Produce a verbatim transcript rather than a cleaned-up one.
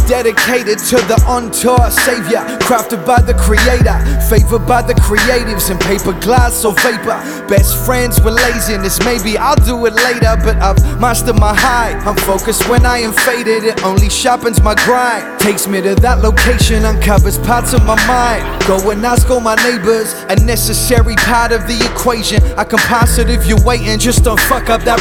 dedicated to the untaught savior, crafted by the creator, favored by the creatives in paper, glass or vapor. Best friends with laziness, maybe I'll do it later, but I've mastered my high. I'm focused when I am faded, it only sharpens my grind. Takes me to that location, uncovers parts of my mind. Go and ask all my neighbors, a necessary part of the equation. I can pass it if you're waiting, just don't fuck up that